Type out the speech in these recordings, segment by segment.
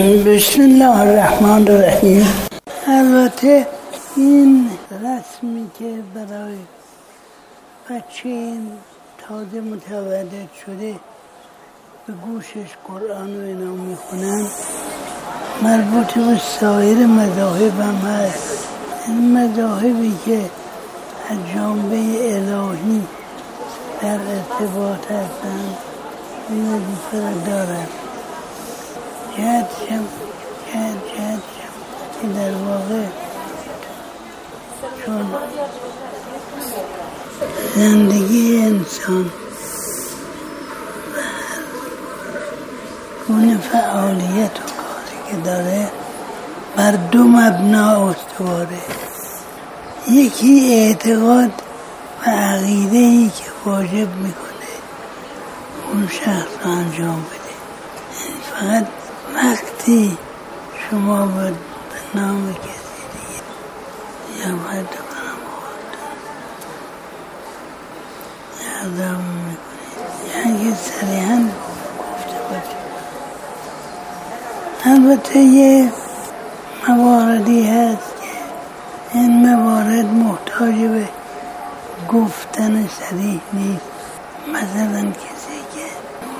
بسم الله الرحمن الرحیم. البته این رسمی که برای بچه تازه متولد شده به گوشش قرآن و اینا میخونن مربوط به سایر مذاهب هم هست. این مذاهبی که از جانبه الهی در ارتباط هستن این وظیفه را دارن. جهتشم که در واقع چون زندگی انسان گونه فعالیت و کاری که داره بر دو مبنا استواره. یکی اعتقاد و عقیده‌ای که واجب میکنه اون شخص رو انجام بده. فقط وقتی شما به نام کسی دیگه یا باید کنم اقدام میکنید یعنی صریحاً گفته باشه. البته یه مواردی هست که این موارد محتاج به گفتن صریح نیست. مثلا کسی که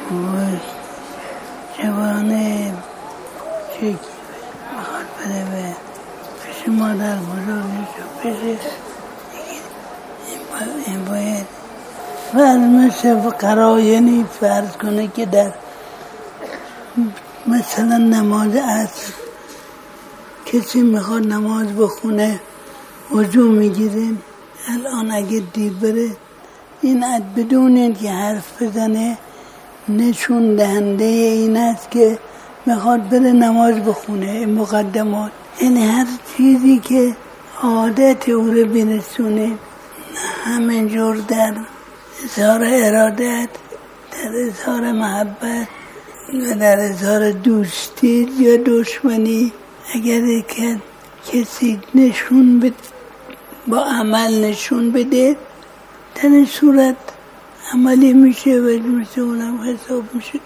جوان چکی میخواد بده به پیش مادر بزرگش و پیش این باید فرض مثل قرائنی فرض کنه که در مثلا نماز عصر کسی میخواد نماز بخونه وضو میگیرین. الان اگه دیر بره این بدون این که حرف بزنه نشون دهنده این است که میخواد بره نماز بخونه. مقدمات یعنی هر چیزی که عادت او رو برسونه همینجور در اظهار ارادت، در اظهار محبت و در اظهار دوستی یا دشمنی اگر کسی نشون بده با عمل نشون بده در این صورت عملی میشه و مثل اونم حساب میشه.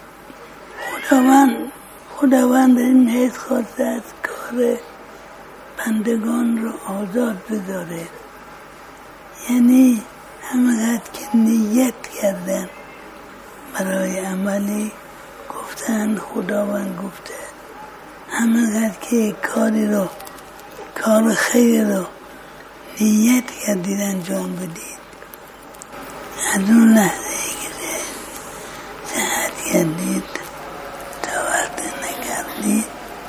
خداوند این حیث خواسته از کار بندگان رو آزاد بذاره. یعنی همینقدر که نیت کردن برای عملی گفتن خداوند گفته همینقدر که کار خیر رو نیت کردید انجام بدید از اون لحظه که صحت کردید تا وقت نکردید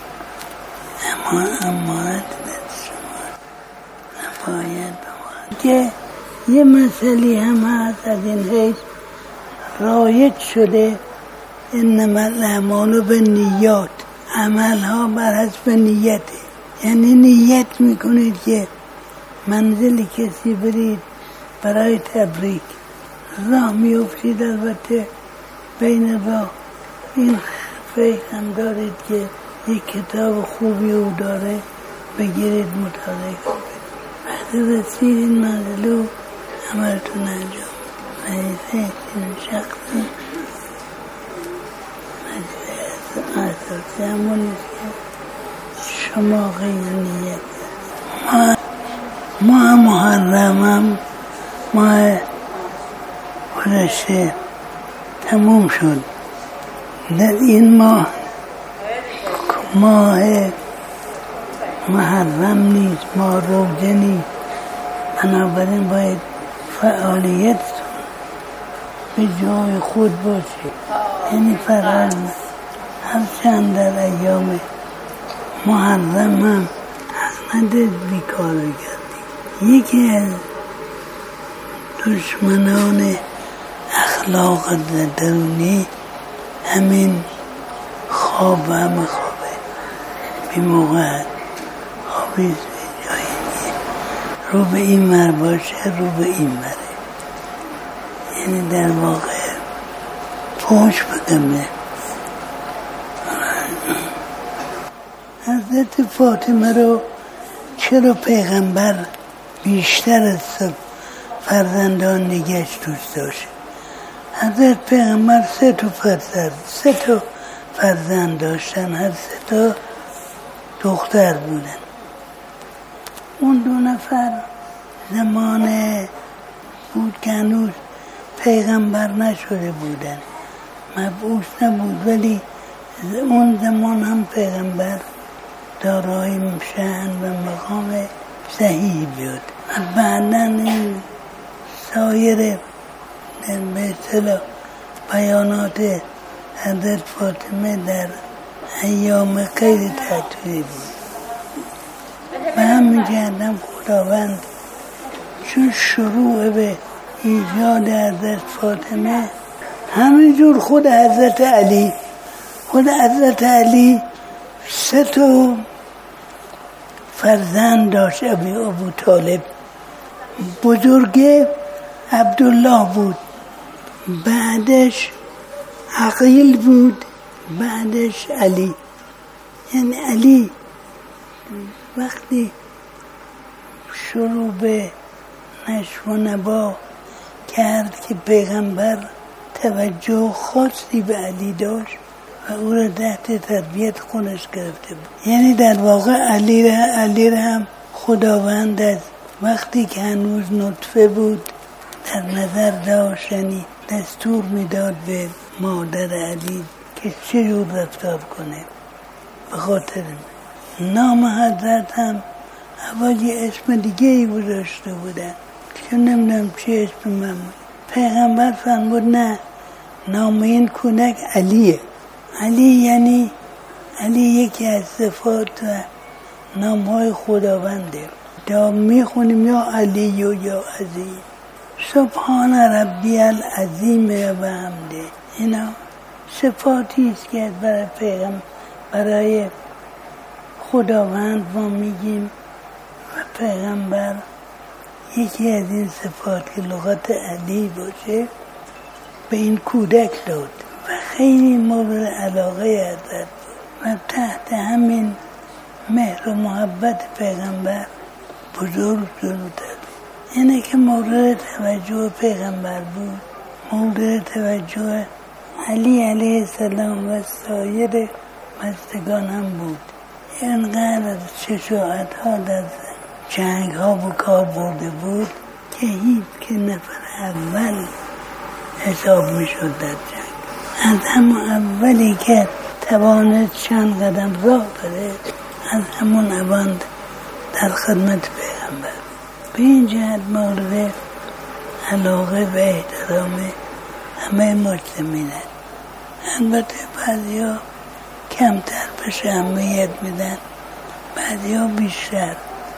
امانت دست شما نباید بماند. که یه مسئله هم هست از این حیث رایج شده انما الاعمال بالنیات، عملها بر حسب نیته. یعنی نیت میکنید که منزل کسی برید برای تبریک راه میافتید. البته بین راه این فکر هم دارید که یک کتاب خوبی او داره بگیرید مطالعه کنید. وقتی رسید این منزل رو عملتون انجام وظیفه این شخصی اساسی همون نیست که شما غیر نیت. ماه محرم هم ماه گذشته تموم شد. در این ماه محرم نیست، ماه روزه نیست. بنابراین باید فعالیت به جای خود باشه. یعنی فرض هرچند در ایام محرم هم احمد بیکار کردی. یکی از دشمنان اخلاق درونی همین خوابه بی موقع خوابی جایی رو به این مر باشه رو به این مره. یعنی در واقع پوش بگمه. حضرت فاطمه رو چرا پیغمبر بیشتر از فرزندان نگهش دوست داشت؟ حضرت پیغمبر سه تا فرزند داشتن، هر 3 تا دختر بودن. اون 2 نفر زمان بود که هنوز پیغمبر نشده بودن، مبعوث نبود، ولی اون زمان هم پیغمبر دارای شأن و مقام صحیح بود. و بعداً این سایر به اصطلاح بیانات حضرت فاطمه در ایام غیر تعطیلی بود. و همین جهت هم خداوند چون شروع به ایجاد حضرت فاطمه، همینجور خود حضرت علی 3 تا فرزند داشت. ابو طالب بزرگ عبدالله بود، بعدش عقیل بود، بعدش علی. یعنی علی وقتی شروع به نشو و نما کرد که پیغمبر توجه خاصی به علی داشت و او را تحت تربیت خودش گرفته بود. یعنی در واقع علی را هم خداوند از وقتی که هنوز نطفه بود در نظر داشت، یعنی دستور میداد به مادر علی که چجور رفتار کنه. به خاطر نام حضرت هم اول اسم دیگه ای گذاشته بودن که نمیدونم چه اسم من بود. پیغمبر فرمود نه، نام این کودک علیه. علی یکی از صفات و نامهای خداونده. یا میخونیم یا علی و یا عظیم، سبحان ربی العظیم و حمده. اینا صفاتی است که برای خداوند ما میگیم و پیغمبر یکی از این صفات که لغت علی باشه به این کودک داد و خیلی مورد علاقه حضرت بود و تحت همین مهر و محبت پیغمبر بزرگ جلوتر. اینه که مورد توجه پیغمبر بود، مورد توجه علی علیه السلام و سایر بستگان هم بود. اینقدر از شجاعت ها در جنگ ها به کار برده بود که هیچ که نفر اول حساب می شد در جنگ. از همون اولی که توانست چند قدم راه بره، از همون اول در خدمت پیغمبر. به این جهت مورد علاقه و احترام همه مسلمین هست. البته بعضی ها کمتر بهش اهمیت میدن، بعضی ها بیشتر،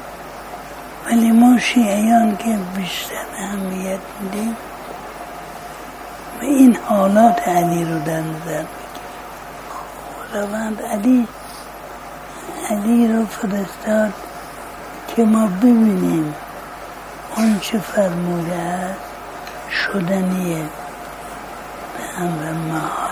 ولی ما شیعیان که بیشتر اهمیت میدیم و این حالات علی رو در نظر بگیریم. خداوند علی رو فرستاد که ما ببینیم اون چه فرموده است شدنیه، به امر محال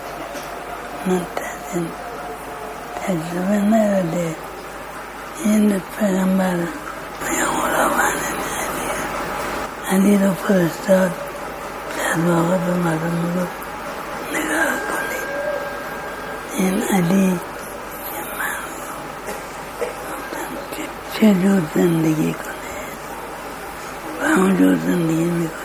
منتظم تجربه نداده. این پیغمبر خداوند علی رو فرستاد در واقع به مردم رو نگاه کنید. این علی که من گفتم که چه جور زندگی کنه و اون جور زندگی میکنه.